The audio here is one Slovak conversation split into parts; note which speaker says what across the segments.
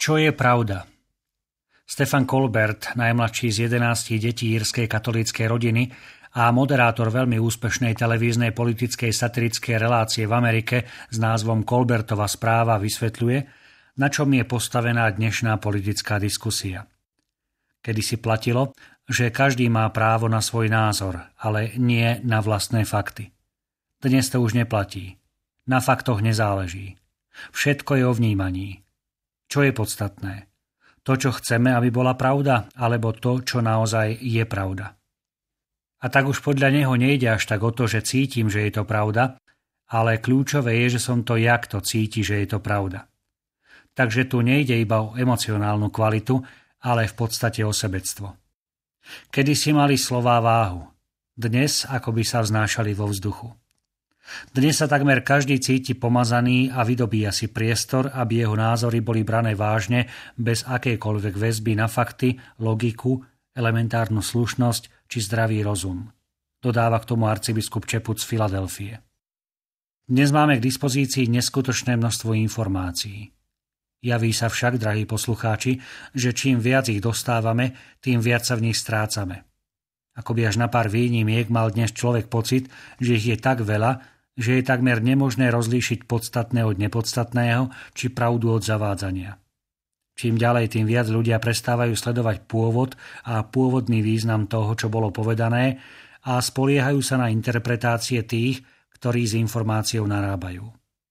Speaker 1: Čo je pravda? Stefan Colbert, najmladší z 11 detí írskej katolíckej rodiny a moderátor veľmi úspešnej televíznej politickej satirickej relácie v Amerike s názvom Colbertova správa, vysvetľuje, na čom je postavená dnešná politická diskusia. Kedysi platilo, že každý má právo na svoj názor, ale nie na vlastné fakty. Dnes to už neplatí. Na faktoch nezáleží. Všetko je o vnímaní. Čo je podstatné? To, čo chceme, aby bola pravda, alebo to, čo naozaj je pravda. A tak už podľa neho nejde až tak o to, že cítim, že je to pravda, ale kľúčové je, že som to ja, kto cíti, že je to pravda. Takže tu nejde iba o emocionálnu kvalitu, ale v podstate o sebectvo. Kedysi mali slová váhu, dnes akoby sa vznášali vo vzduchu. Dnes sa takmer každý cíti pomazaný a vydobíja si priestor, aby jeho názory boli brané vážne bez akejkoľvek väzby na fakty, logiku, elementárnu slušnosť či zdravý rozum. Dodáva k tomu arcibiskup Čeput z Filadelfie. Dnes máme k dispozícii neskutočné množstvo informácií. Javí sa však, drahí poslucháči, že čím viac ich dostávame, tým viac sa v nich strácame. Akoby až na pár výnimiek mal dnes človek pocit, že ich je tak veľa, že je takmer nemožné rozlíšiť podstatné od nepodstatného či pravdu od zavádzania. Čím ďalej, tým viac ľudia prestávajú sledovať pôvod a pôvodný význam toho, čo bolo povedané, a spoliehajú sa na interpretácie tých, ktorí s informáciou narábajú.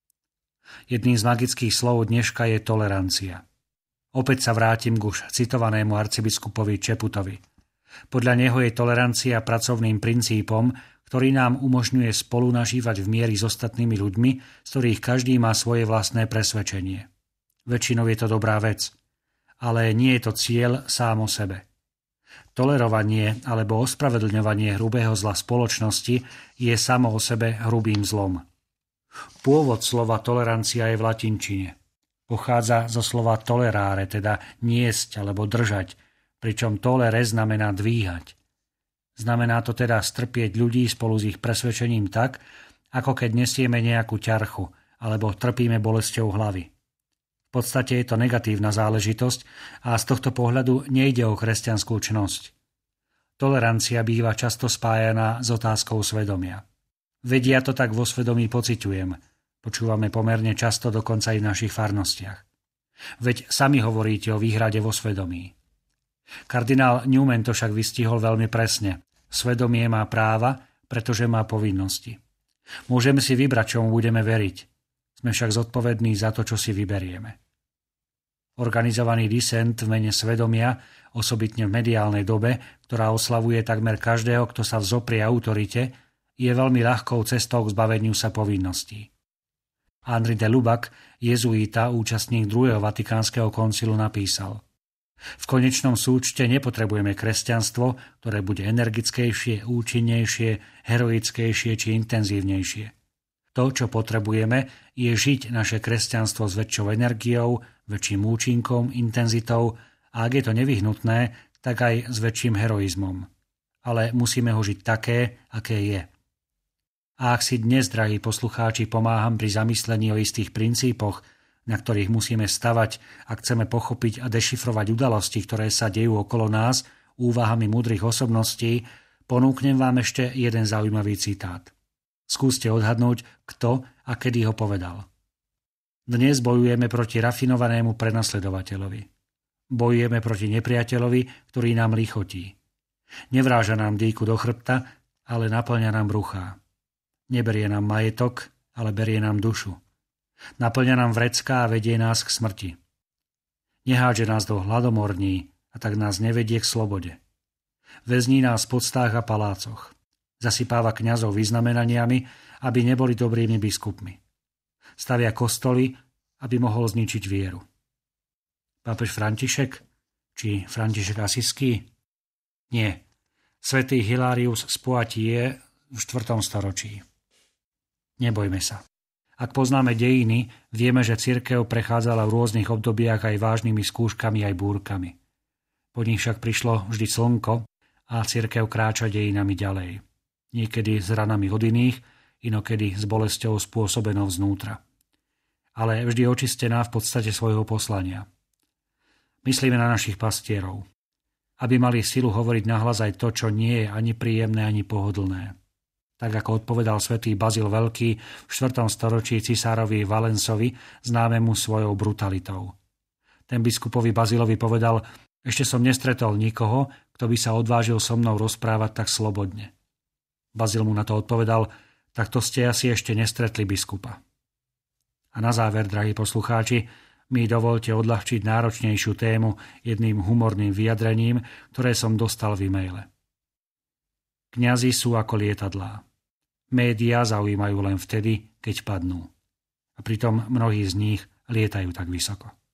Speaker 1: Jedným z magických slov dneška je tolerancia. Opäť sa vrátim k už citovanému arcibiskupovi Čeputovi. Podľa neho je tolerancia pracovným princípom, ktorý nám umožňuje spolu nažívať v mieri s ostatnými ľuďmi, z ktorých každý má svoje vlastné presvedčenie. Väčšinou je to dobrá vec, ale nie je to cieľ sám o sebe. Tolerovanie alebo ospravedlňovanie hrubého zla spoločnosti je samo o sebe hrubým zlom. Pôvod slova tolerancia je v latinčine. Pochádza zo slova tolerare, teda niesť alebo držať, pričom tolere znamená dvíhať. Znamená to teda strpieť ľudí spolu s ich presvedčením tak, ako keď nesieme nejakú ťarchu alebo trpíme bolesťou hlavy. V podstate je to negatívna záležitosť a z tohto pohľadu nejde o kresťanskú čnosť. Tolerancia býva často spájaná s otázkou svedomia. Vedia to tak vo svedomí pociťujem. Počúvame pomerne často, dokonca aj v našich farnostiach. Veď sami hovoríte o výhrade vo svedomí. Kardinál Newman to však vystihol veľmi presne. Svedomie má práva, pretože má povinnosti. Môžeme si vybrať, čomu budeme veriť. Sme však zodpovední za to, čo si vyberieme. Organizovaný disent v mene svedomia, osobitne v mediálnej dobe, ktorá oslavuje takmer každého, kto sa vzoprie autorite, je veľmi ľahkou cestou k zbaveniu sa povinností. Henri de Lubac, jezuita, účastník 2. Vatikánskeho koncilu, napísal: V konečnom súčte nepotrebujeme kresťanstvo, ktoré bude energickejšie, účinnejšie, heroickejšie či intenzívnejšie. To, čo potrebujeme, je žiť naše kresťanstvo s väčšou energiou, väčším účinkom, intenzitou a ak je to nevyhnutné, tak aj s väčším heroizmom. Ale musíme ho žiť také, aké je. A ak si dnes, drahí poslucháči, pomáham pri zamyslení o istých princípoch, na ktorých musíme stavať, ak chceme pochopiť a dešifrovať udalosti, ktoré sa dejú okolo nás, úvahami múdrych osobností, ponúknem vám ešte jeden zaujímavý citát. Skúste odhadnúť, kto a kedy ho povedal. Dnes bojujeme proti rafinovanému prenasledovateľovi. Bojujeme proti nepriateľovi, ktorý nám lichotí. Nevráža nám dýku do chrbta, ale naplňa nám bruchá. Neberie nám majetok, ale berie nám dušu. Naplňa nám vrecká a vedie nás k smrti. Nehádže nás do hladomorní a tak nás nevedie k slobode. Väzní nás v podstách a palácoch. Zasypáva kňazov vyznamenaniami, aby neboli dobrými biskupmi. Stavia kostoly, aby mohol zničiť vieru. Pápež František? Či František Asiský? Nie. Svätý Hilarius z Poitiers v 4. storočí. Nebojme sa. Ak poznáme dejiny, vieme, že cirkev prechádzala v rôznych obdobiach aj vážnymi skúškami, aj búrkami. Po nich však prišlo vždy slnko a cirkev kráča dejinami ďalej. Niekedy s ranami od iných, inokedy s bolesťou spôsobenou znútra. Ale vždy očistená v podstate svojho poslania. Myslíme na našich pastierov. Aby mali silu hovoriť nahlas aj to, čo nie je ani príjemné, ani pohodlné. Tak ako odpovedal svätý Bazil Veľký v 4. storočí cisárovi Valensovi, známemu svojou brutalitou. Ten biskupovi Bazilovi povedal: ešte som nestretol nikoho, kto by sa odvážil so mnou rozprávať tak slobodne. Bazil mu na to odpovedal: tak to ste asi ešte nestretli biskupa. A na záver, drahí poslucháči, mi dovolte odľahčiť náročnejšiu tému jedným humorným vyjadrením, ktoré som dostal v e-maile. Kňazi sú ako lietadlá. Médiá zaujímajú len vtedy, keď padnú. A pritom mnohí z nich lietajú tak vysoko.